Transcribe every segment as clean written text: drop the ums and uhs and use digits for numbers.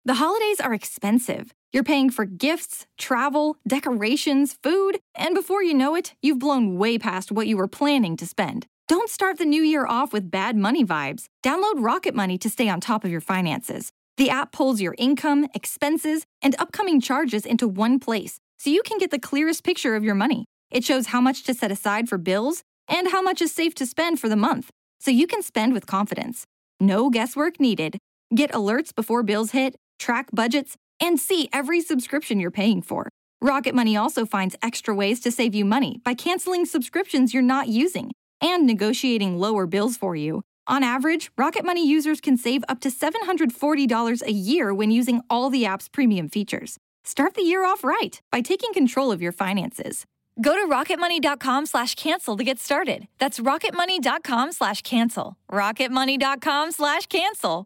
The holidays are expensive. You're paying for gifts, travel, decorations, food, and before you know it, you've blown way past what you were planning to spend. Don't start the new year off with bad money vibes. Download Rocket Money to stay on top of your finances. The app pulls your income, expenses, and upcoming charges into one place, so you can get the clearest picture of your money. It shows how much to set aside for bills and how much is safe to spend for the month, so you can spend with confidence. No guesswork needed. Get alerts before bills hit, track budgets, and see every subscription you're paying for. Rocket Money also finds extra ways to save you money by canceling subscriptions you're not using and negotiating lower bills for you. On average, Rocket Money users can save up to $740 a year when using all the app's premium features. Start the year off right by taking control of your finances. Go to rocketmoney.com/cancel to get started. That's rocketmoney.com/cancel. rocketmoney.com/cancel.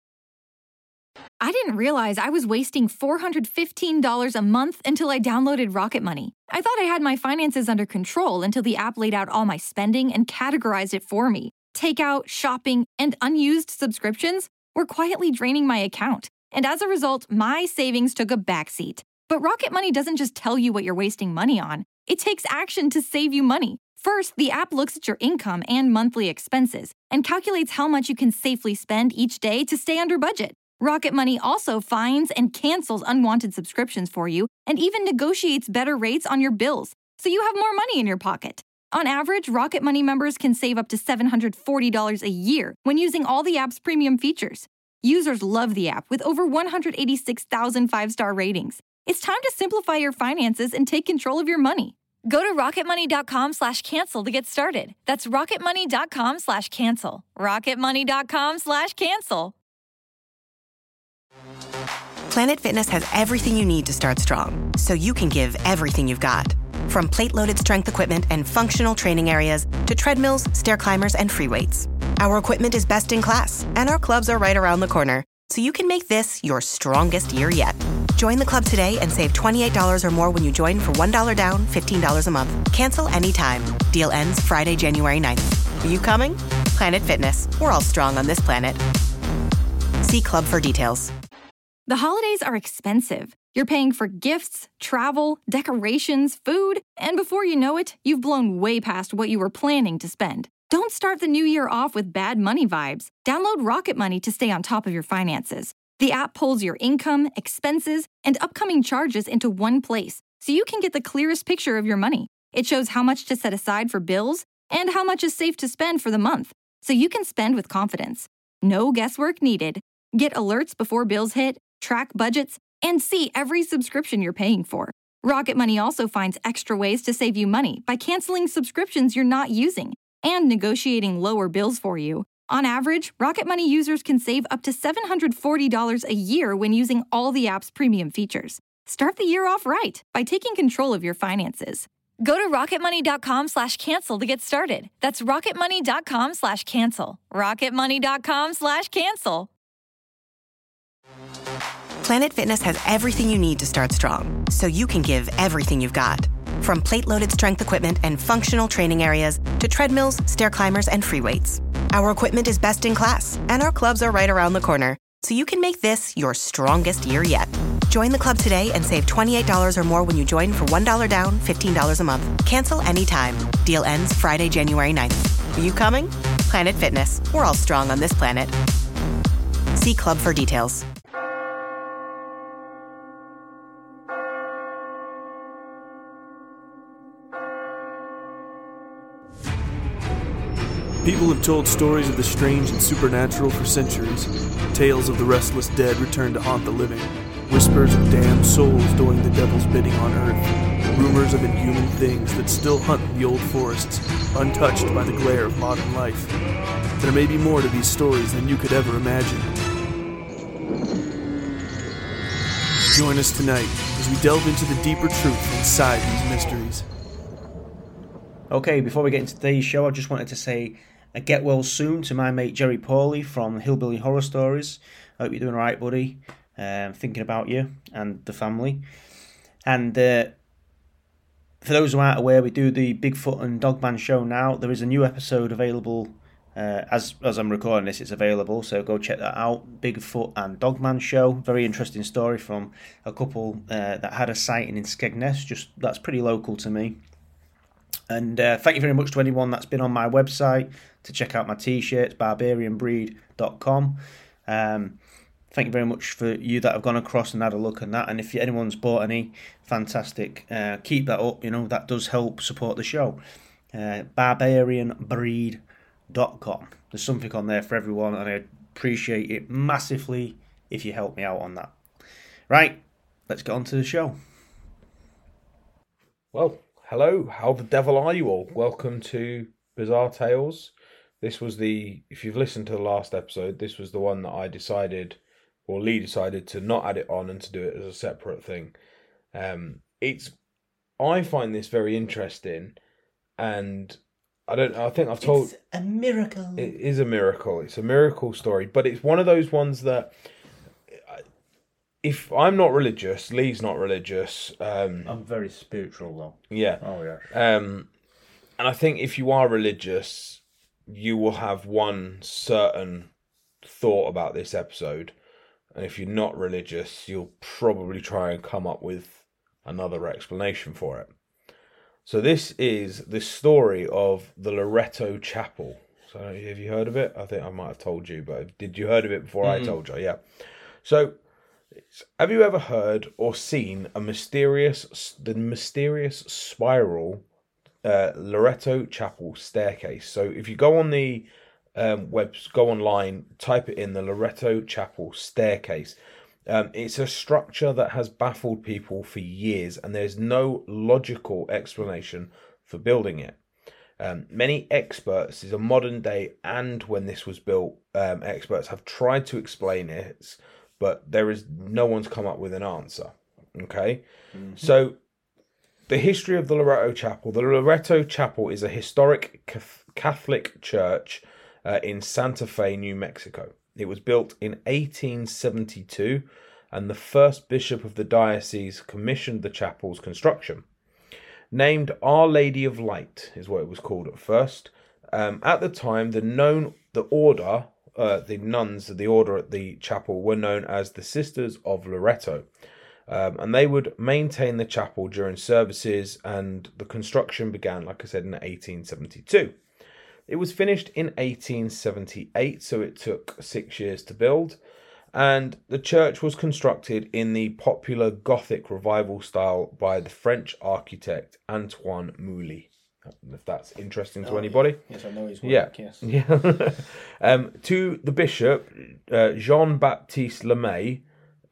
I didn't realize I was wasting $415 a month until I downloaded Rocket Money. I thought I had my finances under control until the app laid out all my spending and categorized it for me. Takeout, shopping, and unused subscriptions were quietly draining my account, and as a result, my savings took a backseat. But Rocket Money doesn't just tell you what you're wasting money on. It takes action to save you money. First, the app looks at your income and monthly expenses and calculates how much you can safely spend each day to stay under budget. Rocket Money also finds and cancels unwanted subscriptions for you and even negotiates better rates on your bills, so you have more money in your pocket. On average, Rocket Money members can save up to $740 a year when using all the app's premium features. Users love the app with over 186,000 five-star ratings. It's time to simplify your finances and take control of your money. Go to rocketmoney.com/cancel to get started. That's rocketmoney.com/cancel. rocketmoney.com/cancel. Planet Fitness has everything you need to start strong, so you can give everything you've got. From plate-loaded strength equipment and functional training areas to treadmills, stair climbers, and free weights. Our equipment is best in class, and our clubs are right around the corner, so you can make this your strongest year yet. Join the club today and save $28 or more when you join for $1 down, $15 a month. Cancel anytime. Deal ends Friday, January 9th. Are you coming? Planet Fitness. We're all strong on this planet. See club for details. The holidays are expensive. You're paying for gifts, travel, decorations, food, and before you know it, you've blown way past what you were planning to spend. Don't start the new year off with bad money vibes. Download Rocket Money to stay on top of your finances. The app pulls your income, expenses, and upcoming charges into one place, so you can get the clearest picture of your money. It shows how much to set aside for bills and how much is safe to spend for the month, so you can spend with confidence. No guesswork needed. Get alerts before bills hit, track budgets, and see every subscription you're paying for. Rocket Money also finds extra ways to save you money by canceling subscriptions you're not using and negotiating lower bills for you. On average, Rocket Money users can save up to $740 a year when using all the app's premium features. Start the year off right by taking control of your finances. Go to rocketmoney.com/cancel to get started. That's rocketmoney.com/cancel. rocketmoney.com/cancel. Planet Fitness has everything you need to start strong, so you can give everything you've got. From plate-loaded strength equipment and functional training areas to treadmills, stair climbers, and free weights. Our equipment is best in class, and our clubs are right around the corner, so you can make this your strongest year yet. Join the club today and save $28 or more when you join for $1 down, $15 a month. Cancel anytime. Deal ends Friday, January 9th. Are you coming? Planet Fitness. We're all strong on this planet. See club for details. People have told stories of the strange and supernatural for centuries. Tales of the restless dead return to haunt the living. Whispers of damned souls doing the devil's bidding on earth. Rumors of inhuman things that still hunt the old forests, untouched by the glare of modern life. There may be more to these stories than you could ever imagine. Join us tonight as we delve into the deeper truth inside these mysteries. Okay, before we get into today's show, I just wanted to say a get well soon to my mate Jerry Pawley from Hillbilly Horror Stories. I hope you're doing alright, buddy. Thinking about you and the family. And for those who aren't aware, we do the Bigfoot and Dogman show now. There is a new episode available As I'm recording this, it's available, so go check that out. Bigfoot and Dogman Show. Very interesting story from a couple that had a sighting in Skegness. That's pretty local to me. And thank you very much to anyone that's been on my website to check out my t-shirts, barbarianbreed.com. Thank you very much for you that have gone across and had a look at that. And if anyone's bought any, fantastic. Keep that up. That does help support the show. Barbarianbreed.com. There's something on there for everyone, and I appreciate it massively if you help me out on that. Right, let's get on to the show. Well, hello, how the devil are you all? Welcome to Bizarre Tales. This was if you've listened to the last episode, this was the one that I decided, or Lee decided to not add it on and to do it as a separate thing. I find this very interesting, and I think I've told... It's a miracle. It is a miracle. It's a miracle story, but it's one of those ones that... If I'm not religious, Lee's not religious. I'm very spiritual, though. Yeah. Oh, yeah. And I think if you are religious, you will have one certain thought about this episode. And if you're not religious, you'll probably try and come up with another explanation for it. So this is the story of the Loretto Chapel. So have you heard of it? I think I might have told you, but did you heard of it before I told you? Yeah. So have you ever heard or seen the mysterious spiral Loretto Chapel staircase? So if you go on the go online, type it in, the Loretto Chapel staircase. It's a structure that has baffled people for years, and there's no logical explanation for building it. Many experts, is a modern day and when this was built, experts have tried to explain it, but no one's come up with an answer. Okay, so the history of the Loretto Chapel. The Loretto Chapel is a historic Catholic church in Santa Fe, New Mexico. It was built in 1872, and the first bishop of the diocese commissioned the chapel's construction. Named Our Lady of Light is what it was called at first. At the time, the nuns of the order at the chapel were known as the Sisters of Loretto. And they would maintain the chapel during services, and the construction began, like I said, in 1872. It was finished in 1878, so it took 6 years to build, and the church was constructed in the popular Gothic revival style by the French architect Antoine Mouly. If that's interesting to anybody. Yes, I know his work, yes. Yeah. To the bishop, Jean-Baptiste Lemay,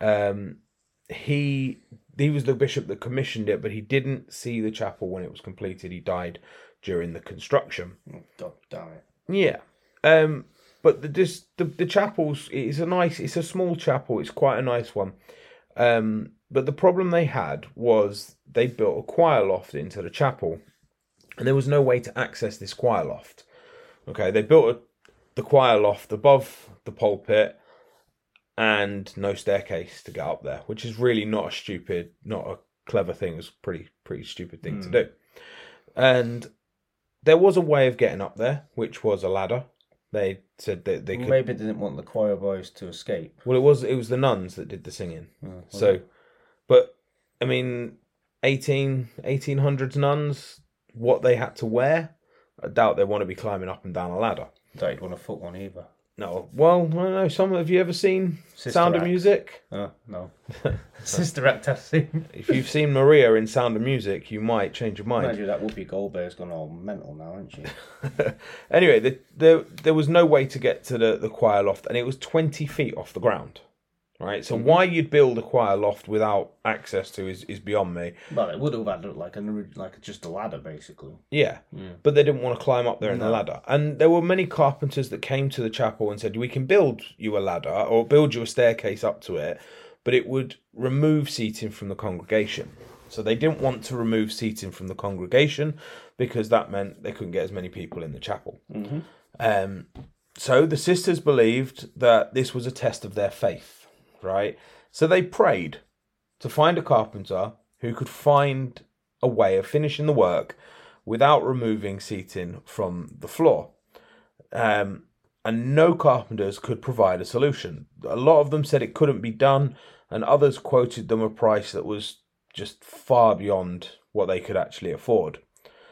he was the bishop that commissioned it, but he didn't see the chapel when it was completed. He died during the construction. Oh, God damn it. Yeah. But the chapel's it's a small chapel. It's quite a nice one. But the problem they had was they built a choir loft into the chapel, and there was no way to access this choir loft. Okay, they built the choir loft above the pulpit, and no staircase to get up there, which is really not a clever thing. It's a pretty stupid thing to do. And there was a way of getting up there, which was a ladder. They said that they could... Maybe they didn't want the choir boys to escape. Well, it was the nuns that did the singing. Oh, so, but, I mean, 1800s nuns, what they had to wear, I doubt they want to be climbing up and down a ladder. Don't you'd want to foot one either. No, well, I don't know. Have you ever seen Sound of Music? No. Sister Act I've seen. If you've seen Maria in Sound of Music, you might change your mind. Imagine that Whoopi Goldberg's gone all mental now, hasn't she? Anyway, there was no way to get to the choir loft, and it was 20 feet off the ground. Right, so why you'd build a choir loft without access to is beyond me. Well, it would have had like just a ladder, basically. Yeah, but they didn't want to climb up there in the ladder. And there were many carpenters that came to the chapel and said, we can build you a ladder or build you a staircase up to it, but it would remove seating from the congregation. So they didn't want to remove seating from the congregation because that meant they couldn't get as many people in the chapel. So the sisters believed that this was a test of their faith. Right, so they prayed to find a carpenter who could find a way of finishing the work without removing seating from the floor. and no carpenters could provide a solution. A lot of them said it couldn't be done, and others quoted them a price that was just far beyond what they could actually afford.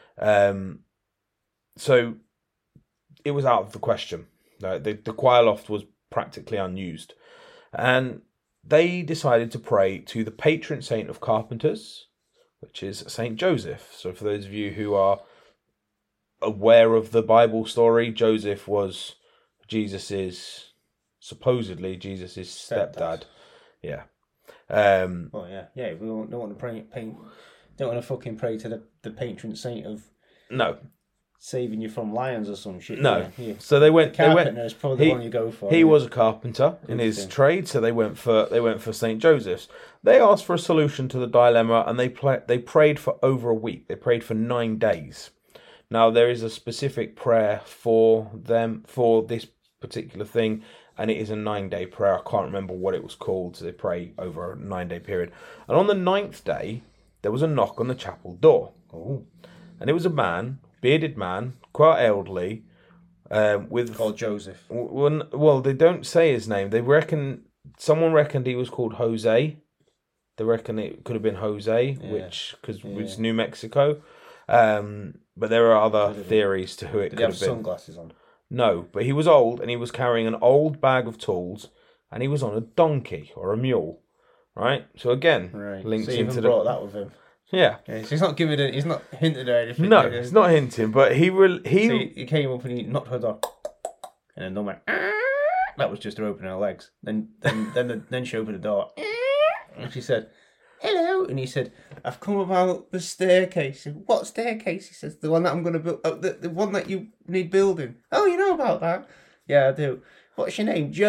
So it was out of the question. The choir loft was practically unused, and they decided to pray to the patron saint of carpenters, which is Saint Joseph. So for those of you who are aware of the Bible story, Joseph was supposedly Jesus's stepdad. Yeah. Oh yeah. We don't want to fucking pray to the patron saint of No. saving you from lions or some shit. No. Yeah. So they went. Carpenter is probably the one you go for. He was a carpenter in his trade, so they went for Saint Joseph's. They asked for a solution to the dilemma, and they prayed for over a week. They prayed for 9 days. Now there is a specific prayer for them for this particular thing, and it is a 9-day prayer. I can't remember what it was called. So they pray over a 9-day period, and on the 9th day there was a knock on the chapel door. Oh. And it was a man, bearded man, quite elderly, with Called Joseph. Well, they don't say his name. Someone reckoned he was called Jose. They reckon it could have been Jose, because it's New Mexico. But there are other theories to who it could have been. Did he have sunglasses on? No, but he was old, and he was carrying an old bag of tools, and he was on a donkey or a mule, right? So again, links so he into even brought that with him. Yeah. So he's not giving it. He's not hinted or anything. No, it's not hinting, but he So he came up and he knocked her door, and then went. That was just her opening her legs. Then she opened the door, and she said, "Hello," and he said, "I've come about the staircase." Said, "What staircase?" He says, "The one that I'm going to build. The one that you need building." "Oh, you know about that?" "Yeah, I do." "What's your name?"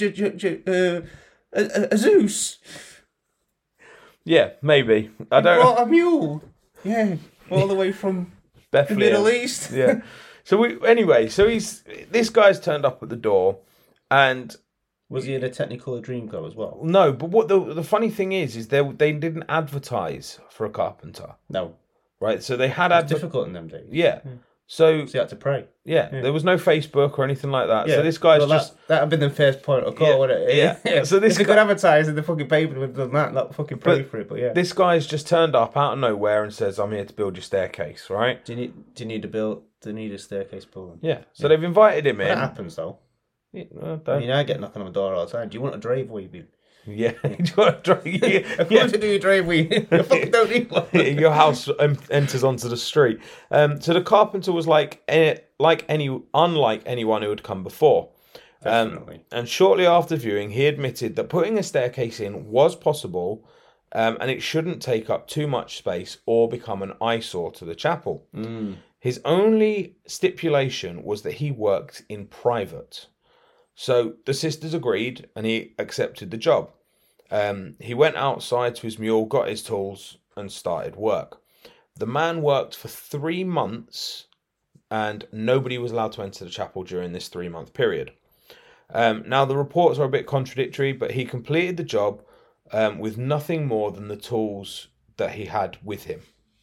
Zeus. Yeah, maybe. I don't. Brought a mule. Yeah, all the way from Bethlehem. the Middle East. Yeah. So this guy's turned up at the door, and was he in a Technicolor Dreamcoat as well? No, but what the funny thing is they didn't advertise for a carpenter. No. Right, so they had It's difficult in them days. Yeah. So you had to pray. Yeah, there was no Facebook or anything like that. Yeah. So this guy's that had been the first point of call, wouldn't it? Yeah. So this if they could advertise in the fucking paper, would have done that, not fucking pray for it. But yeah, this guy's just turned up out of nowhere and says, "I'm here to build your staircase." Right? Do you need to build? Do you need a staircase building? Yeah. So they've invited him in. That happens though. Yeah, I get knocking on the door all the time. Do you want a driveway built? Yeah, do you want a driveway? Of course you do your driveway. You fucking don't need one. Your house enters onto the street. So the carpenter was unlike anyone who had come before. Definitely. And shortly after viewing, he admitted that putting a staircase in was possible, and it shouldn't take up too much space or become an eyesore to the chapel. His only stipulation was that he worked in private. So the sisters agreed, and he accepted the job. He went outside to his mule, got his tools, and started work. The man worked for 3 months, and nobody was allowed to enter the chapel during this 3-month period. Now, the reports are a bit contradictory, but he completed the job with nothing more than the tools that he had with him.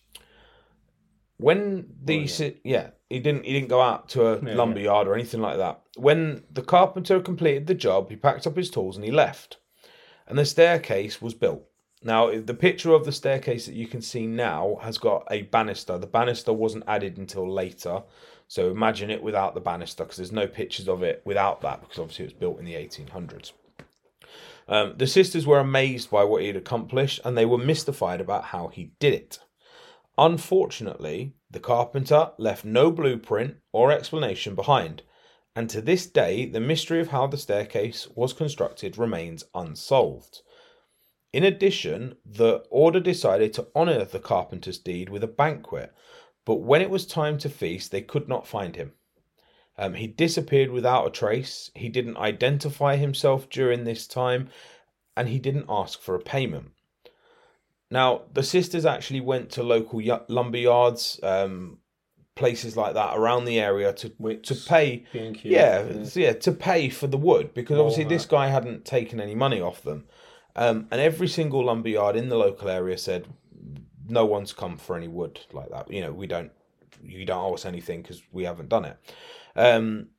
When he didn't go out to a lumberyard or anything like that. When the carpenter completed the job, he packed up his tools and he left. And the staircase was built. Now, the picture of the staircase that you can see now has got a banister. The banister wasn't added until later. So imagine it without the banister, because there's no pictures of it without that, because obviously it was built in the 1800s. The sisters were amazed by what he'd accomplished, and they were mystified about how he did it. Unfortunately, the carpenter left no blueprint or explanation behind, and to this day, the mystery of how the staircase was constructed remains unsolved. In addition, the order decided to honour the carpenter's deed with a banquet, but when it was time to feast, they could not find him. He disappeared without a trace, he didn't identify himself during this time, and he didn't ask for a payment. Now, the sisters actually went to local lumberyards, places like that around the area to pay. To pay for the wood, because obviously this guy hadn't taken any money off them. And every single lumberyard in the local area said, "No one's come for any wood like that. You don't owe us anything because we haven't done it."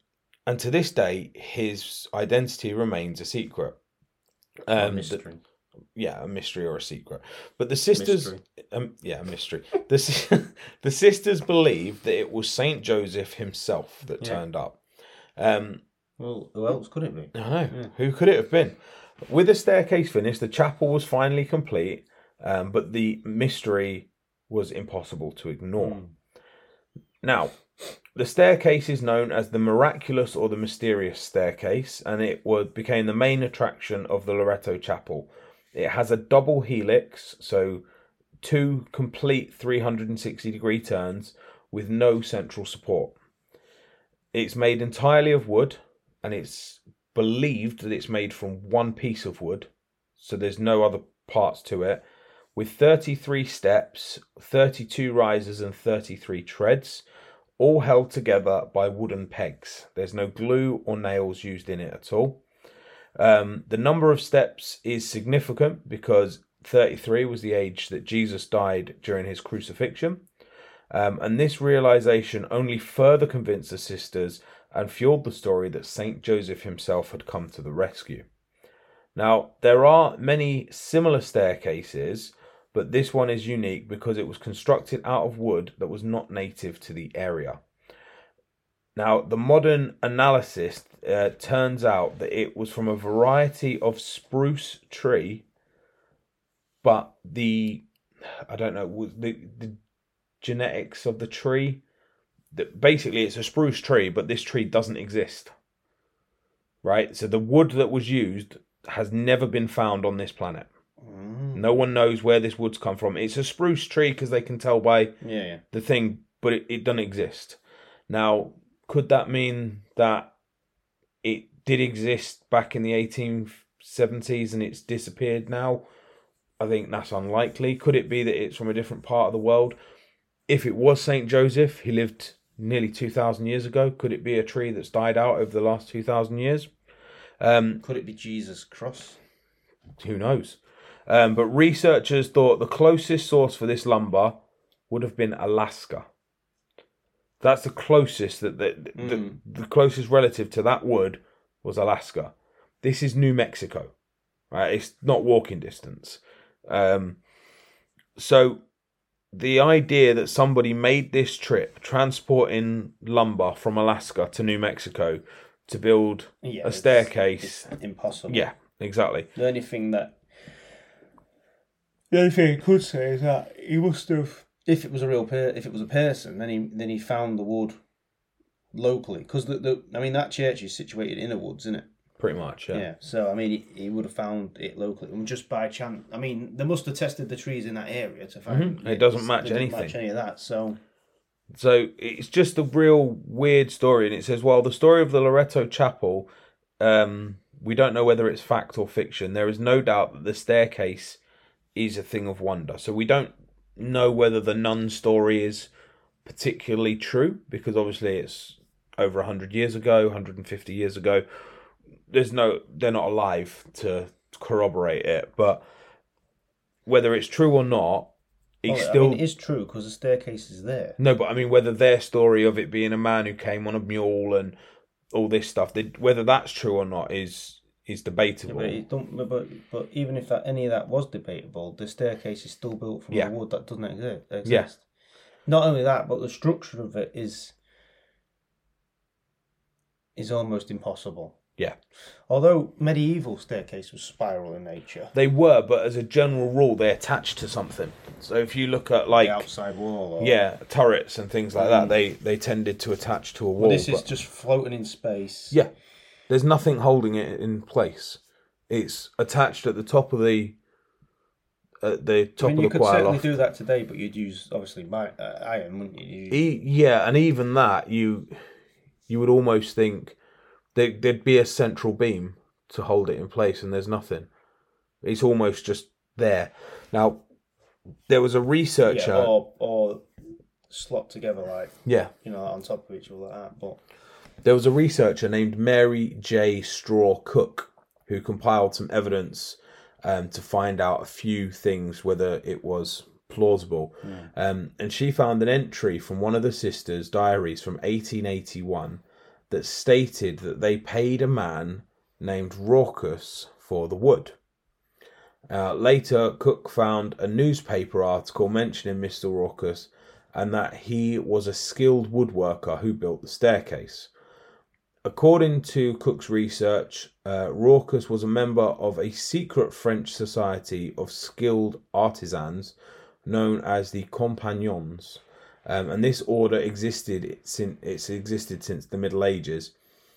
And to this day, his identity remains a secret. A mystery. A mystery or a secret. But the sisters, Mystery. a mystery. The sisters believe that it was Saint Joseph himself that turned up. Well, who else could it be? I know. Yeah. Who could it have been? With the staircase finished, the chapel was finally complete, but the mystery was impossible to ignore. Now, the staircase is known as the miraculous or the mysterious staircase, and it became the main attraction of the Loreto Chapel. It has a double helix, so 2 complete 360-degree turns with no central support. It's made entirely of wood, and it's believed that it's made from one piece of wood, so there's no other parts to it, with 33 steps, 32 risers and 33 treads, all held together by wooden pegs. There's no glue or nails used in it at all. The number of steps is significant because 33 was the age that Jesus died during his crucifixion. And this realization only further convinced the sisters and fueled the story that Saint Joseph himself had come to the rescue. Now, there are many similar staircases, but this one is unique because it was constructed out of wood that was not native to the area. Now, the modern analysis turns out that it was from a variety of spruce tree, but the genetics of the tree, basically it's a spruce tree, but this tree doesn't exist. Right? So the wood that was used has never been found on this planet. No one knows where this wood's come from. It's a spruce tree because they can tell by the thing, but it doesn't exist. Now, could that mean that it did exist back in the 1870s and it's disappeared now? I think that's unlikely. Could it be that it's from a different part of the world? If it was Saint Joseph, he lived nearly 2,000 years ago. Could it be a tree that's died out over the last 2,000 years? Could it be Jesus' cross? Who knows? But researchers thought the closest source for this lumber would have been Alaska. That's the closest the closest relative to that wood was Alaska. This is New Mexico, right? It's not walking distance. So the idea that somebody made this trip transporting lumber from Alaska to New Mexico to build a staircase, it's impossible. Yeah, exactly. The only thing I could say is that he must have, if it was a person, then he found the wood locally, because that church is situated in the woods, isn't it? Pretty much, yeah. Yeah. So he would have found it locally, and just by chance. They must have tested the trees in that area to find it doesn't match anything. Match any of that. So it's just a real weird story, and it says, well, the story of the Loreto Chapel, we don't know whether it's fact or fiction. There is no doubt that the staircase is a thing of wonder. So we don't know whether the nun story is particularly true, because obviously it's over 100 years ago, 150 years ago. They're not alive to corroborate it, but whether it's true or not, it is true because the staircase is there. No, but whether their story of it being a man who came on a mule and all this stuff, whether that's true or not is debatable. Yeah, but even if any of that was debatable, the staircase is still built from a wood that doesn't exist. Yeah. Not only that, but the structure of it is almost impossible. Yeah. Although medieval staircase was spiral in nature. They were, but as a general rule, they attached to something. So if you look at the outside wall, turrets and things like that, they tended to attach to a wall. This is just floating in space. Yeah. There's nothing holding it in place. It's attached at the top of the of the choir loft. You could certainly do that today, but you'd use obviously iron, wouldn't you? Yeah, and even that you would almost think there'd be a central beam to hold it in place, and there's nothing. It's almost just there. Now, there was a researcher, or slot together on top of each other like that. But there was a researcher named Mary J. Straw Cook who compiled some evidence to find out a few things, whether it was plausible. And she found an entry from one of the sisters' diaries from 1881 that stated that they paid a man named Raucus for the wood. Later, Cook found a newspaper article mentioning Mr. Raucus and that he was a skilled woodworker who built the staircase. According to Cook's research, Raucus was a member of a secret French society of skilled artisans known as the Compagnons, and this order existed since the Middle Ages.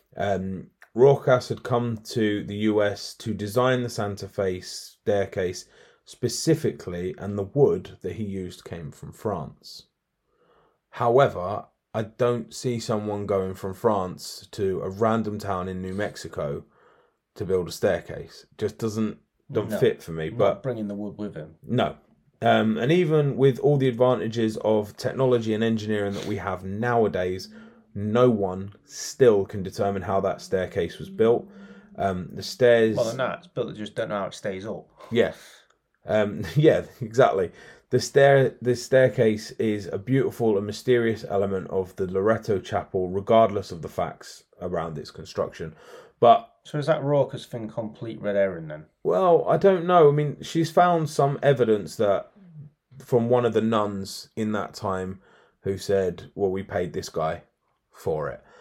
Raucus had come to the US to design the Santa Fe staircase specifically, and the wood that he used came from France. However, I don't see someone going from France to a random town in New Mexico to build a staircase. Just don't fit for me. But not bringing the wood with him. No. And even with all the advantages of technology and engineering that we have nowadays, no one still can determine how that staircase was built. The stairs... Well, they're not. It's built, they just don't know how it stays up. Yeah. Yeah, exactly. The staircase is a beautiful and mysterious element of the Loretto Chapel, regardless of the facts around its construction. But so is that Raucus thing complete red herring then? Well, I don't know. I mean, she's found some evidence that from one of the nuns in that time who said, well, we paid this guy for it.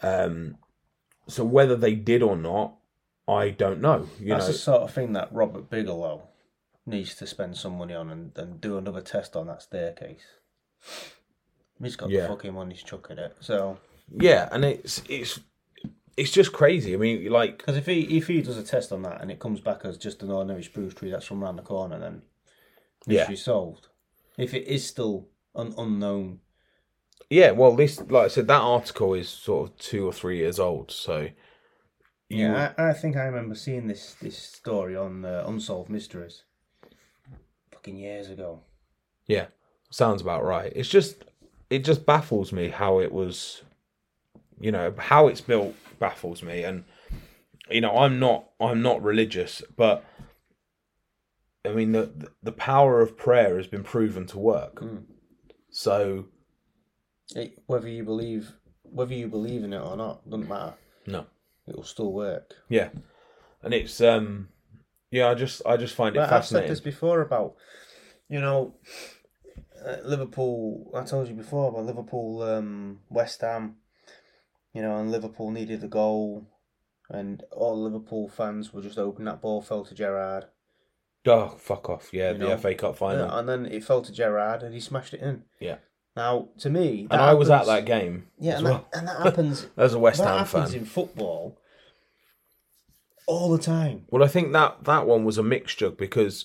So whether they did or not, I don't know. That's the sort of thing that Robert Bigelow needs to spend some money on and do another test on that staircase. He's got the fucking money to chuck at it. So yeah, and it's just crazy. I mean, like, because if he does a test on that and it comes back as just an ordinary spruce tree that's from around the corner, then mystery solved. If it is still an unknown, well, this, like I said, that article is sort of 2 or 3 years old. So I think I remember seeing this story on Unsolved Mysteries fucking years ago. Yeah, sounds about right. It just baffles me how it was, how it's built baffles me. And I'm not religious, but I mean the power of prayer has been proven to work. So whether you believe in it or not doesn't matter. No, it will still work. Yeah, and it's I just find it fascinating. I've said this before about Liverpool. I told you before about Liverpool, West Ham. And Liverpool needed a goal, and all Liverpool fans were just hoping that ball fell to Gerrard. Oh, fuck off! Yeah, the FA Cup final, and then it fell to Gerrard, and he smashed it in. Yeah. Now, to me, and I was at that game. Yeah, and that happens. As a West Ham fan, that happens in football all the time. Well, I think that one was a mixture because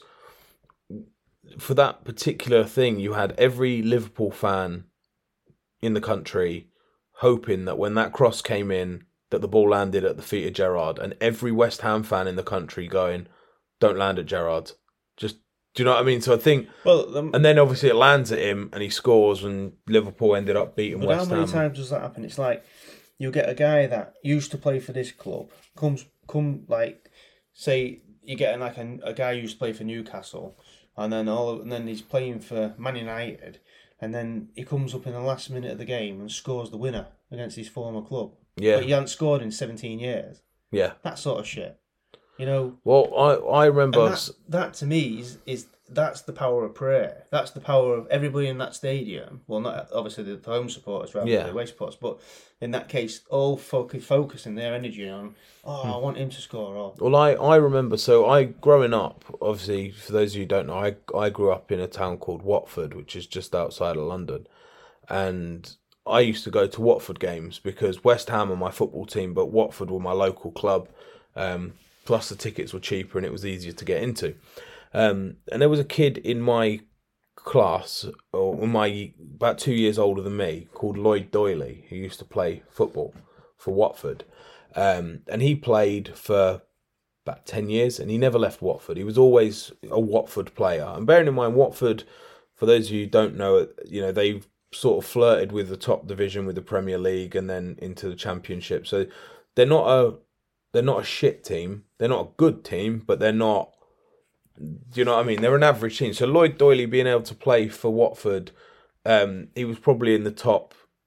for that particular thing, you had every Liverpool fan in the country hoping that when that cross came in, that the ball landed at the feet of Gerrard, and every West Ham fan in the country going, "Don't land at Gerrard." Just, do you know what I mean? So I think, and then obviously it lands at him and he scores, and Liverpool ended up beating West Ham. How many times does that happen? It's like you get a guy that used to play for this club, like, say you get like a guy who used to play for Newcastle, and then he's playing for Man United. And then he comes up in the last minute of the game and scores the winner against his former club. Yeah. But he hadn't scored in 17 years. Yeah. That sort of shit. Well, I remember... That to me that's the power of prayer. That's the power of everybody in that stadium. Well, not obviously the home supporters rather than the away supporters, but in that case, all focusing their energy on, I want him to score. Well, I remember, growing up, obviously, for those of you who don't know, I grew up in a town called Watford, which is just outside of London. And I used to go to Watford games because West Ham are my football team, but Watford were my local club. Plus the tickets were cheaper and it was easier to get into. And there was a kid in my class, about 2 years older than me, called Lloyd Doyley, who used to play football for Watford. And he played for about 10 years and he never left Watford. He was always a Watford player. And bearing in mind, Watford, for those of you who don't know, they've sort of flirted with the top division, with the Premier League, and then into the Championship. So they're not a shit team. They're not a good team, but they're not... Do you know what I mean? They're an average team. So Lloyd Doyley being able to play for Watford, he was probably in the top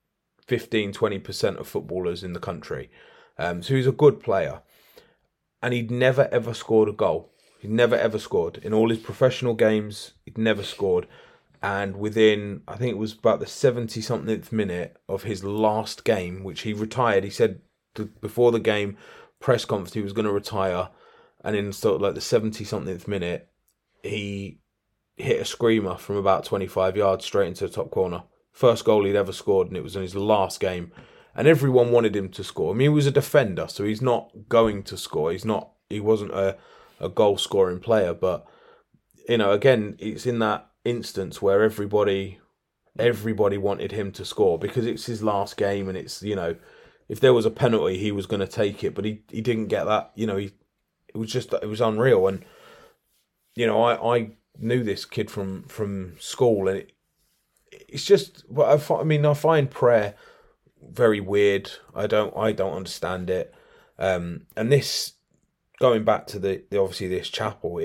15-20% of footballers in the country. So he's a good player. And he'd never, ever scored a goal. He'd never, ever scored. In all his professional games, he'd never scored. And within, I think it was about the 70-something minute of his last game, which he retired, he said before the game, press conference, he was going to retire. And in sort of like the 70-something minute, he hit a screamer from about 25 yards straight into the top corner. First goal he'd ever scored, and it was in his last game. And everyone wanted him to score. I mean, he was a defender, so he's not going to score. He wasn't a goal-scoring player. But, you know, again, it's in that instance where everybody wanted him to score because it's his last game, and it's, you know, if there was a penalty, he was going to take it, but he didn't get that. You know, it was unreal. And, you know, I knew this kid from school, and it's just, I find prayer very weird. I don't understand it. And this, going back to the obviously this chapel,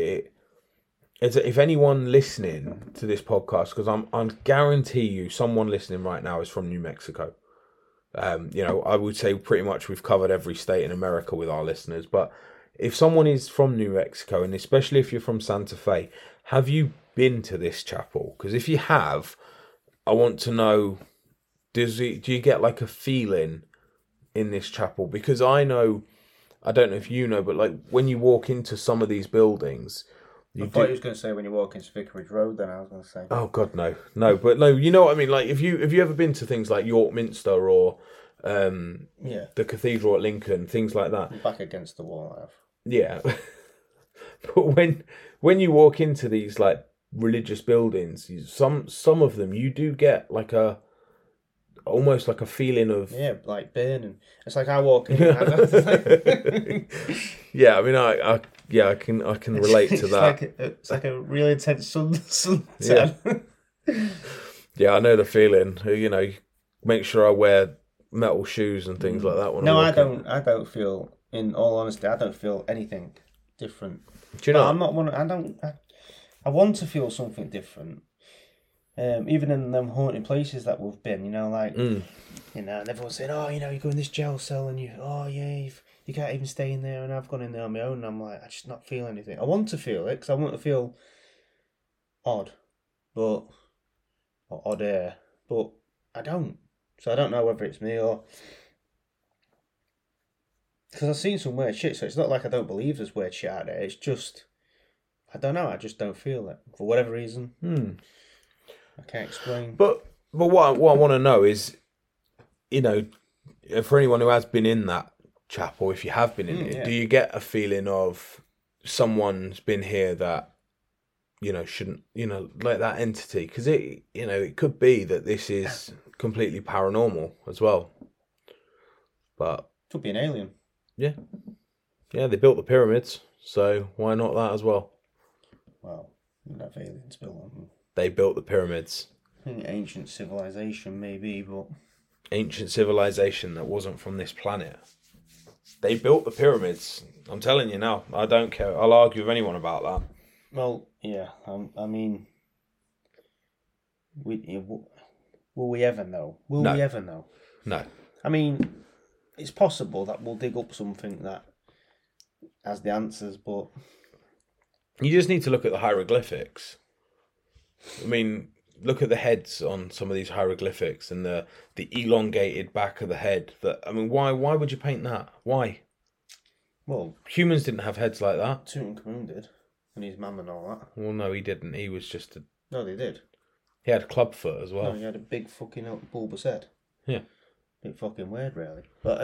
if anyone listening to this podcast, because I'm guarantee you someone listening right now is from New Mexico. You know, I would say pretty much we've covered every state in America with our listeners, but if someone is from New Mexico, and especially if you're from Santa Fe, have you been to this chapel? Because if you have, I want to know, do you get like a feeling in this chapel? Because I don't know if you know, but like when you walk into some of these buildings, I thought you was going to say when you walk into Vicarage Road, then I was going to say. Oh God, no, but no, you know what I mean. Like, have you ever been to things like York Minster or the Cathedral at Lincoln, things like that? I'm back against the wall, I have. Yeah, but when you walk into these like religious buildings, some of them you do get like almost like a feeling of like burning. It's like I walk in. Yeah, I mean, I can relate to that. It's like a really intense sun. Yeah. Yeah, I know the feeling. You know, make sure I wear metal shoes and things like that. No, I don't feel. In all honesty, I don't feel anything different. Do you know? I'm not one. I want to feel something different. Even in them haunted places that we've been, you know, like, you know, and everyone's saying, oh, you know, you go in this jail cell and you can't even stay in there, and I've gone in there on my own, and I'm like, I just not feel anything. I want to feel it, because I want to feel odd, or odd air, but I don't. So I don't know whether it's me or... Because I've seen some weird shit, so it's not like I don't believe there's weird shit out there, it's just, I don't know, I just don't feel it, for whatever reason. I can't explain. But what I want to know is, you know, for anyone who has been in that chapel, if you have been in it, do you get a feeling of someone's been here that, you know, shouldn't, you know, like that entity? Because it, you know, it could be that this is completely paranormal as well. But could be an alien. Yeah, they built the pyramids, so why not that as well? Well, you'd have aliens built them. They built the pyramids. I think ancient civilization, maybe, but... Ancient civilization that wasn't from this planet. They built the pyramids. I'm telling you now. I don't care. I'll argue with anyone about that. Well, yeah. I mean... Will we ever know? Will we ever know? No. I mean, it's possible that we'll dig up something that has the answers, but... You just need to look at the hieroglyphics. I mean, look at the heads on some of these hieroglyphics and the elongated back of the head. Why would you paint that? Why? Well, humans didn't have heads like that. Tutankhamun did, and his mum and all that. Well, no, he didn't. He was just a... No, they did. He had a clubfoot as well. No, he had a big fucking bulbous head. Yeah. Bit fucking weird, really. But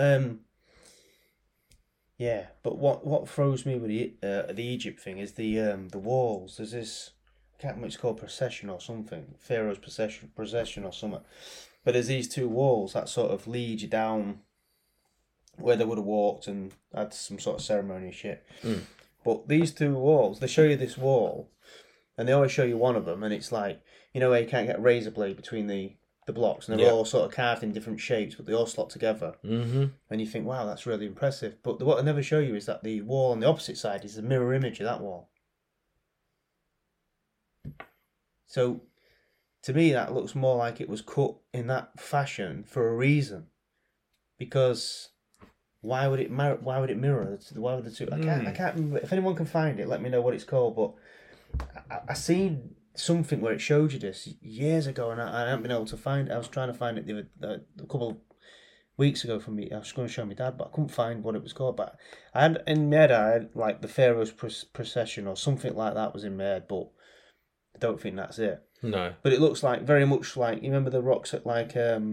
yeah. But what throws me with the Egypt thing is the walls. There's this, I can't remember, it's called procession or something. Pharaoh's procession or something. But there's these two walls that sort of lead you down where they would have walked and had some sort of ceremony and shit. But these two walls, they show you this wall, and they always show you one of them, and it's like, you know, where you can't get a razor blade between the blocks, and they're all sort of carved in different shapes, but they all slot together. Mm-hmm. And you think, wow, that's really impressive. But what they never show you is that the wall on the opposite side is a mirror image of that wall. So, to me, that looks more like it was cut in that fashion for a reason. Because why would it mirror? Why would the two? I can't remember. If anyone can find it, let me know what it's called. But I seen something where it showed you this years ago, and I haven't been able to find it. I was trying to find it a couple of weeks ago from me. I was going to show my dad, but I couldn't find what it was called. But I had in my head, I had like the Pharaoh's procession or something like that was in my head, but I don't think that's it. No. But it looks like very much like, you remember the rocks at like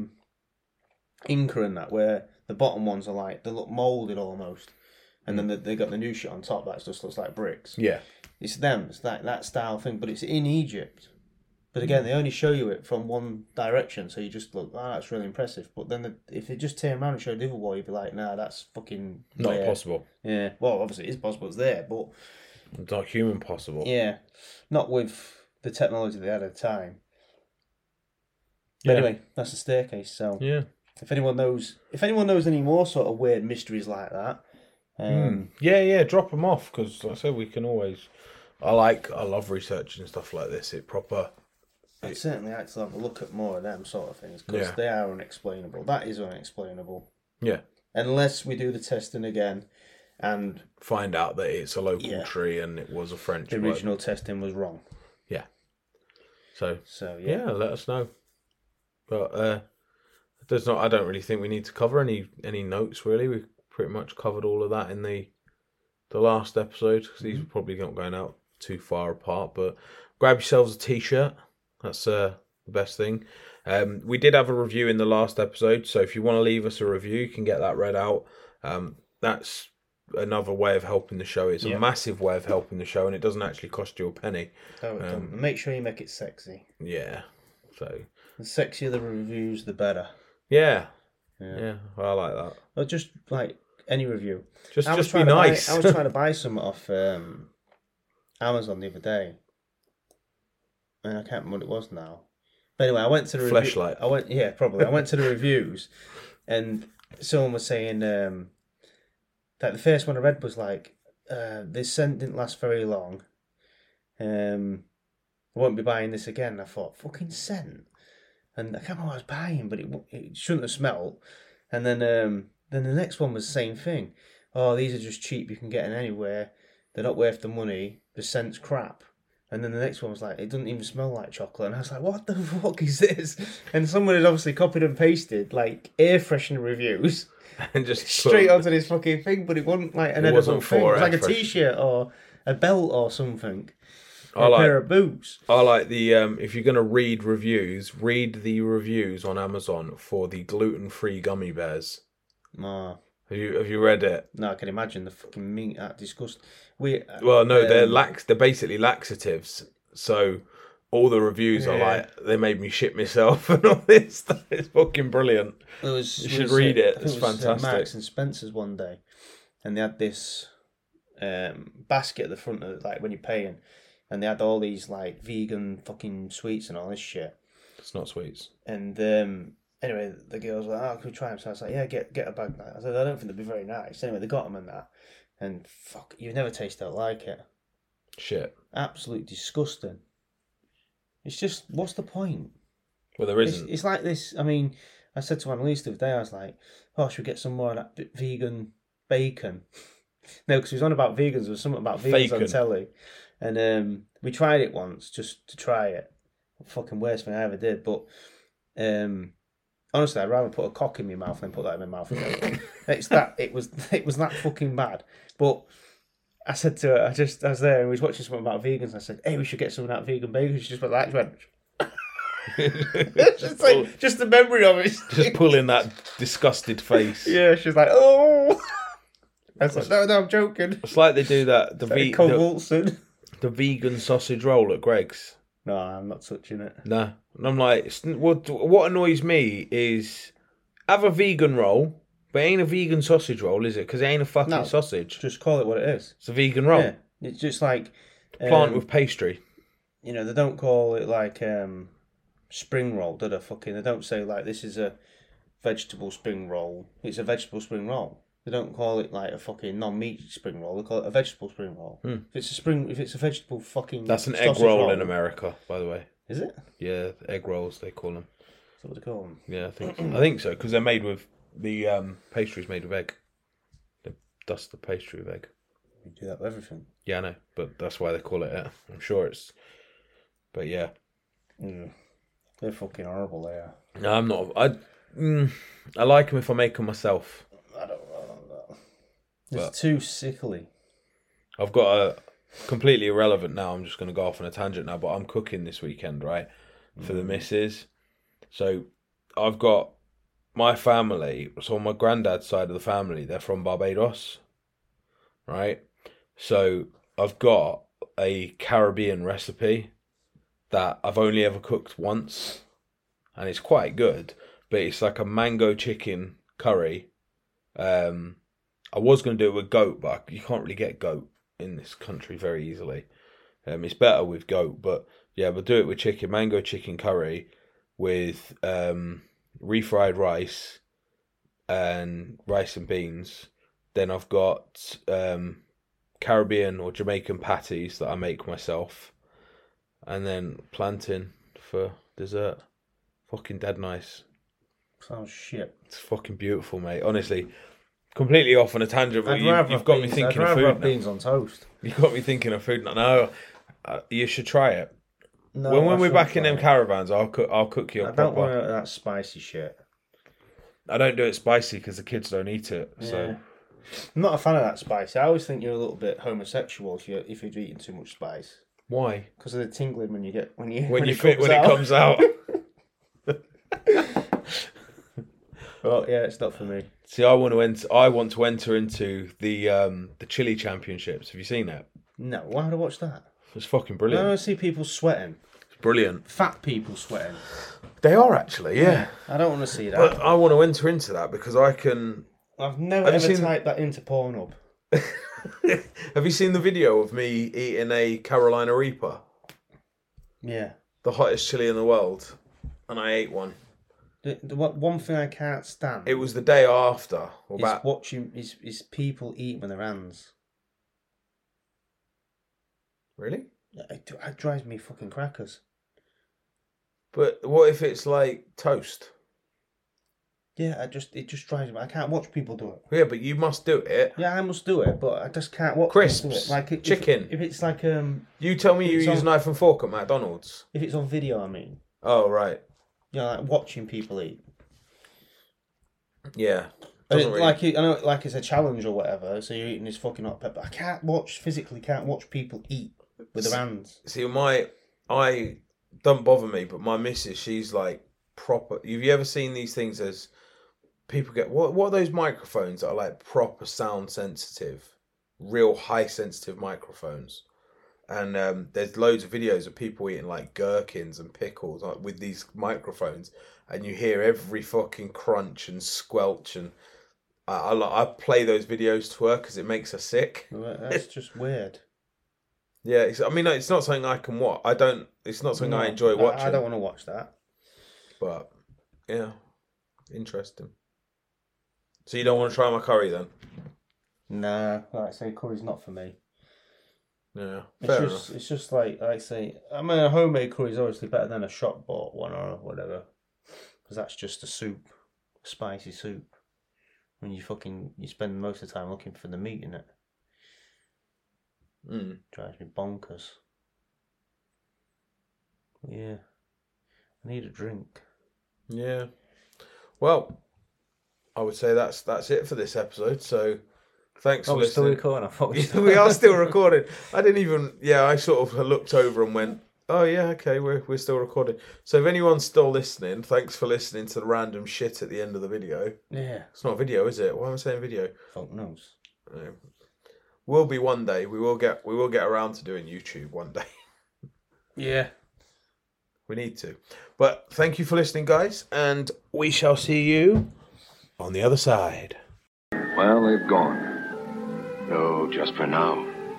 Inca and that, where the bottom ones are like, they look moulded almost, and then they got the new shit on top that just looks like bricks. Yeah. It's them, it's that style thing, but it's in Egypt. But again, they only show you it from one direction, so you just look, that's really impressive. But then if they just turn around and show the other wall, you'd be like, nah, that's fucking Not possible. Yeah, well, obviously it is possible, it's there, but It's not human possible. yeah, not with the technology they had at the time. But Yeah. anyway, that's the staircase. So Yeah. if anyone knows any more sort of weird mysteries like that, Yeah, drop them off, because like I said, we can always. I love researching stuff like this. It proper. I'd certainly like to have a look at more of them sort of things, because Yeah. they are unexplainable. That is unexplainable. Yeah. Unless we do the testing again and Find out that it's a local Yeah. tree and it was a French. the bloke. original testing was wrong. Yeah. So So yeah, let us know. But there's not. I don't really think we need to cover any notes. Really, we pretty much covered all of that in the last episode, because these are probably not going out too far apart. But grab yourselves a t-shirt. That's the best thing. We did have a review in the last episode, so if you want to leave us a review, you can get that read out. That's another way of helping the show. It's a massive way of helping the show, and it doesn't actually cost you a penny. Oh, it don't. Make sure you make it sexy. Yeah. So The sexier the reviews, the better. yeah, I like that. Or just like any review. Just be trying to nice. I was trying to buy some off Amazon the other day, and I can't remember what it was now. But anyway, I went to the Fleshlight. I went to the reviews, and someone was saying that the first one I read was like, this scent didn't last very long. I won't be buying this again. And I thought, fucking scent. And I can't remember what I was buying, but it shouldn't have smelled. And then the next one was the same thing. Oh, these are just cheap. You can get them anywhere. They're not worth the money. The scent's crap. And then the next one was like, it doesn't even smell like chocolate. And I was like, what the fuck is this? And someone had obviously copied and pasted like air freshener reviews And just straight onto this fucking thing, but it wasn't like an edible wasn't thing. It for was like a air freshener. t-shirt or a belt or something. I Or a like- pair of boots. I like the if you're gonna read the reviews on Amazon for the gluten-free gummy bears. No, Have you read it? no, I can imagine the fucking meat that disgust. They're They're basically laxatives. So all the reviews are like, they made me shit myself and all this stuff. It's fucking brilliant. You should read it. It's fantastic. Marks and Spencer's one day, and they had this basket at the front of like when you're paying, and they had all these like vegan fucking sweets and all this shit. It's not sweets. And anyway, the girls were like, "Oh, can we try them?" So I was like, "Yeah, get a bag." I said, "I don't think they'd be very nice." Anyway, they got them and that, and fuck, you've never tasted it like it. Shit. Absolutely disgusting. It's just, what's the point? Well, there isn't. It's like this. I mean, I said to Annalise the other day, I was like, "Oh, should we get some more of that vegan bacon?" No, because he was on about vegans. There was something about vegans on Bacon. telly, and we tried it once just to try it. Fucking worst thing I ever did. But honestly, I'd rather put a cock in my mouth than put that in my mouth again. It was that fucking bad. But I said to her, I was there and we was watching something about vegans. And I said, "Hey, we should get some of that vegan bacon." She just went like, just the memory of it. Just pulling that disgusted face. Yeah, she's like, "Oh." I was like, no, I'm joking. It's like they do that Convulsing. the vegan sausage roll at Greg's. No, I'm not touching it. Nah. And I'm like, what annoys me is have a vegan roll, but it ain't a vegan sausage roll, is it? Because it ain't a fucking sausage. Just call it what it is. It's a vegan roll. Yeah, it's just like Plant with pastry. You know, they don't call it like spring roll, do they? They don't say like this is a vegetable spring roll. It's a vegetable spring roll. They don't call it like a fucking non-meat spring roll. They call it a vegetable spring roll. If it's a vegetable fucking That's an egg sausage roll in America, by the way. Is it? Yeah, egg rolls they call them. Is that what they call them? Yeah, I think so because they're made with the pastry's made with egg. They dust the pastry with egg. You do that with everything. Yeah, I know, but that's why they call it that. I'm sure it's. But yeah. They're fucking horrible. They are. No, I'm not. I like them if I make them myself. I don't know. It's too sickly. I've got a completely irrelevant now. I'm just going to go off on a tangent now, but I'm cooking this weekend, right, for the missus. So I've got my family. So on my granddad's side of the family, they're from Barbados, right? So I've got a Caribbean recipe that I've only ever cooked once, and it's quite good. But it's like a mango chicken curry. I was going to do it with goat, but you can't really get goat in this country very easily. It's better with goat, but yeah, we'll do it with chicken, mango chicken curry with refried rice and beans. Then I've got Caribbean or Jamaican patties that I make myself, and then plantain for dessert. Fucking dead nice. Sounds shit. It's fucking beautiful, mate. Honestly, completely off on a tangent, but you've got me thinking of food. Beans on toast. You've got me thinking of food. No, you should try it. No, when we're back in them caravans, I'll cook you. I don't want that spicy shit. I don't do it spicy because the kids don't eat it. Yeah. So I'm not a fan of that spice. I always think you're a little bit homosexual if you're eating too much spice. Why? Because of the tingling when it comes out. Well, yeah, it's not for me. See, I want to enter into the chili championships. Have you seen that? No, why would I watch that? It's fucking brilliant. I don't see people sweating. It's brilliant. Fat people sweating. They are actually, yeah. I don't want to see that. But I want to enter into that because I can. I've never ever typed that into Pornhub. Have you seen the video of me eating a Carolina Reaper? Yeah. The hottest chili in the world, and I ate one. One thing I can't stand. It was the day after. Is people eat with their hands. Really? It drives me fucking crackers. But what if it's like toast? Yeah, it just drives me. I can't watch people do it. Yeah, but you must do it. Yeah, I must do it, but I just can't watch Crisps, people do it. Like chicken. If it's like You tell me you use knife and fork at McDonald's. If it's on video, I mean. Oh right. You know, like watching people eat. Yeah. I know, like it's a challenge or whatever. So you're eating this fucking hot pepper. I can't watch people eat with their hands. See, I don't bother me, but my missus, she's like proper. Have you ever seen these things as people get? What are those microphones that are like proper sound sensitive, real high sensitive microphones? And there's loads of videos of people eating like gherkins and pickles with these microphones, and you hear every fucking crunch and squelch. And I play those videos to her because it makes her sick. Well, that's just weird. Yeah, it's not something I can watch. It's not something I enjoy watching. I don't want to watch that. But yeah, interesting. So you don't want to try my curry then? Nah, like I say, curry's not for me. Yeah, It's just like I say. I mean, a homemade curry is obviously better than a shop bought one or whatever, because that's just a soup, a spicy soup. When you spend most of the time looking for the meat in it. Drives me bonkers. Yeah, I need a drink. Yeah. Well, I would say that's it for this episode. So. Thanks for listening. Still recording. I thought we are still recording. I didn't even. Yeah, I sort of looked over and went, "Oh yeah, okay, we're still recording." So if anyone's still listening, thanks for listening to the random shit at the end of the video. Yeah, it's not a video, is it? Why am I saying video? Fuck knows. Will be one day. We will get around to doing YouTube one day. Yeah, we need to. But thank you for listening, guys, and we shall see you on the other side. Well, they've gone. No, just for now.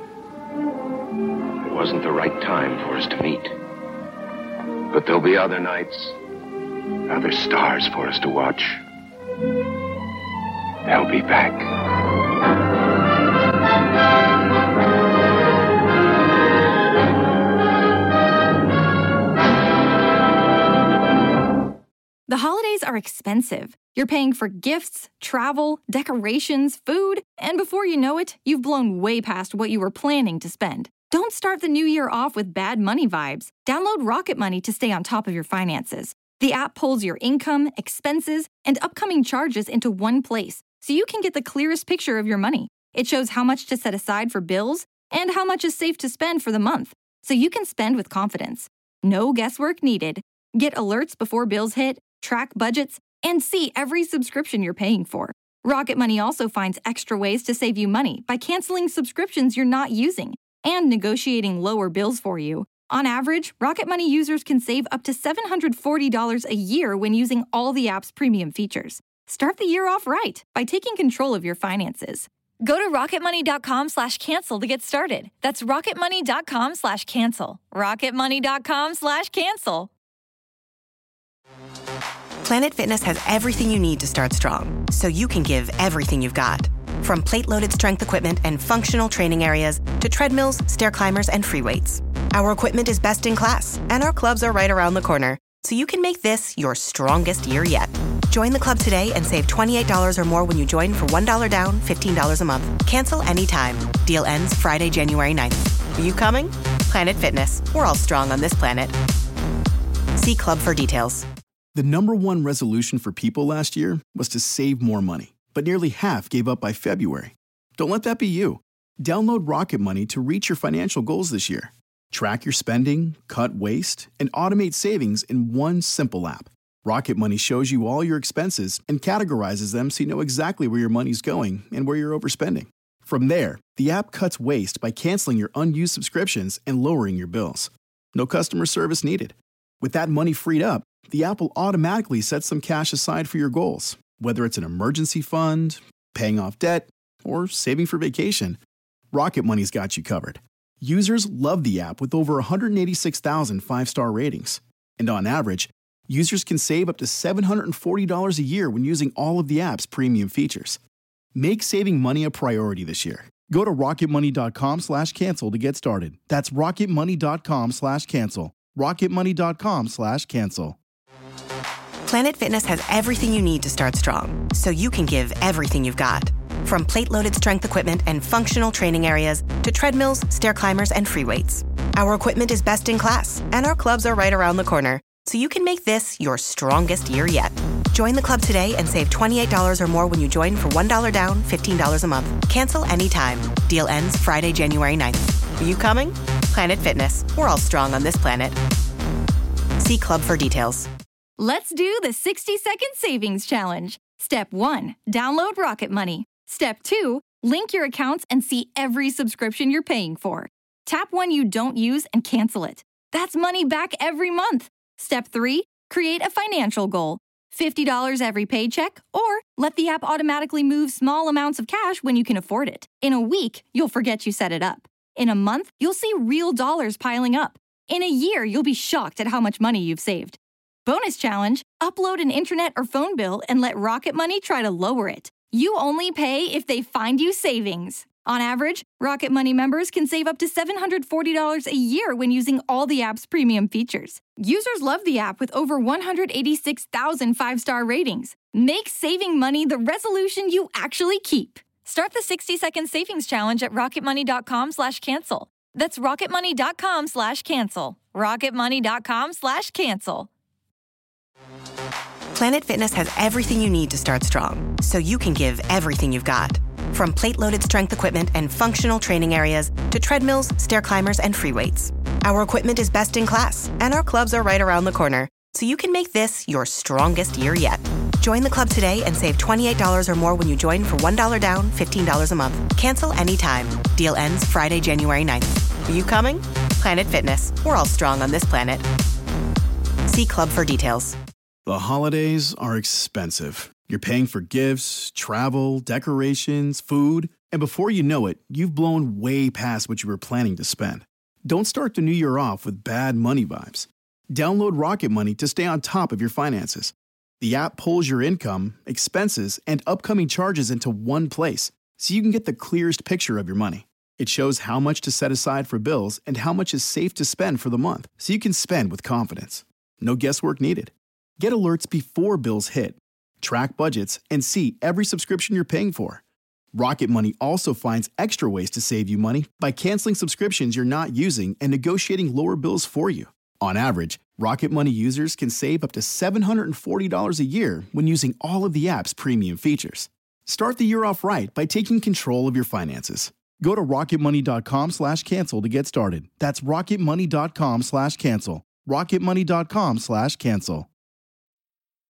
It wasn't the right time for us to meet. But there'll be other nights, other stars for us to watch. They'll be back. holidays are expensive. You're paying for gifts, travel, decorations, food, and before you know it, you've blown way past what you were planning to spend. Don't start the new year off with bad money vibes. Download Rocket Money to stay on top of your finances. The app pulls your income, expenses, and upcoming charges into one place, so you can get the clearest picture of your money. It shows how much to set aside for bills and how much is safe to spend for the month, so you can spend with confidence. No guesswork needed. Get alerts before bills hit, track budgets, and see every subscription you're paying for. Rocket Money also finds extra ways to save you money by canceling subscriptions you're not using and negotiating lower bills for you. On average, Rocket Money users can save up to $740 a year when using all the app's premium features. Start the year off right by taking control of your finances. Go to rocketmoney.com/cancel to get started. That's rocketmoney.com/cancel. rocketmoney.com/cancel. Planet Fitness has everything you need to start strong, so you can give everything you've got. From plate-loaded strength equipment and functional training areas to treadmills, stair climbers, and free weights. Our equipment is best in class, and our clubs are right around the corner, so you can make this your strongest year yet. Join the club today and save $28 or more when you join for $1 down, $15 a month. Cancel anytime. Deal ends Friday, January 9th. Are you coming? Planet Fitness. We're all strong on this planet. See club for details. The number one resolution for people last year was to save more money, but nearly half gave up by February. Don't let that be you. Download Rocket Money to reach your financial goals this year. Track your spending, cut waste, and automate savings in one simple app. Rocket Money shows you all your expenses and categorizes them so you know exactly where your money's going and where you're overspending. From there, the app cuts waste by canceling your unused subscriptions and lowering your bills. No customer service needed. With that money freed up, the app will automatically set some cash aside for your goals, whether it's an emergency fund, paying off debt, or saving for vacation. Rocket Money's got you covered. Users love the app with over 186,000 five-star ratings. And on average, users can save up to $740 a year when using all of the app's premium features. Make saving money a priority this year. Go to rocketmoney.com/cancel to get started. That's rocketmoney.com/cancel. rocketmoney.com/cancel. Planet Fitness has everything you need to start strong, so you can give everything you've got. From plate-loaded strength equipment and functional training areas to treadmills, stair climbers, and free weights. Our equipment is best in class, and our clubs are right around the corner, so you can make this your strongest year yet. Join the club today and save $28 or more when you join for $1 down, $15 a month. Cancel anytime. Deal ends Friday, January 9th. Are you coming? Planet Fitness. We're all strong on this planet. See club for details. Let's do the 60-second savings challenge. Step 1, download Rocket Money. Step 2, link your accounts and see every subscription you're paying for. Tap one you don't use and cancel it. That's money back every month. Step 3, create a financial goal. $50 every paycheck, or let the app automatically move small amounts of cash when you can afford it. In a week, you'll forget you set it up. In a month, you'll see real dollars piling up. In a year, you'll be shocked at how much money you've saved. Bonus challenge, upload an internet or phone bill and let Rocket Money try to lower it. You only pay if they find you savings. On average, Rocket Money members can save up to $740 a year when using all the app's premium features. Users love the app with over 186,000 five-star ratings. Make saving money the resolution you actually keep. Start the 60-second savings challenge at rocketmoney.com/cancel. That's rocketmoney.com/cancel. rocketmoney.com/cancel. Planet Fitness has everything you need to start strong, so you can give everything you've got. From plate-loaded strength equipment and functional training areas to treadmills, stair climbers, and free weights. Our equipment is best in class, and our clubs are right around the corner, so you can make this your strongest year yet. Join the club today and save $28 or more when you join for $1 down, $15 a month. Cancel anytime. Deal ends Friday, January 9th. Are you coming? Planet Fitness. We're all strong on this planet. See club for details. The holidays are expensive. You're paying for gifts, travel, decorations, food, and before you know it, you've blown way past what you were planning to spend. Don't start the new year off with bad money vibes. Download Rocket Money to stay on top of your finances. The app pulls your income, expenses, and upcoming charges into one place, so you can get the clearest picture of your money. It shows how much to set aside for bills and how much is safe to spend for the month, so you can spend with confidence. No guesswork needed. Get alerts before bills hit. Track budgets and see every subscription you're paying for. Rocket Money also finds extra ways to save you money by canceling subscriptions you're not using and negotiating lower bills for you. On average, Rocket Money users can save up to $740 a year when using all of the app's premium features. Start the year off right by taking control of your finances. Go to rocketmoney.com/cancel to get started. That's rocketmoney.com/cancel. rocketmoney.com/cancel.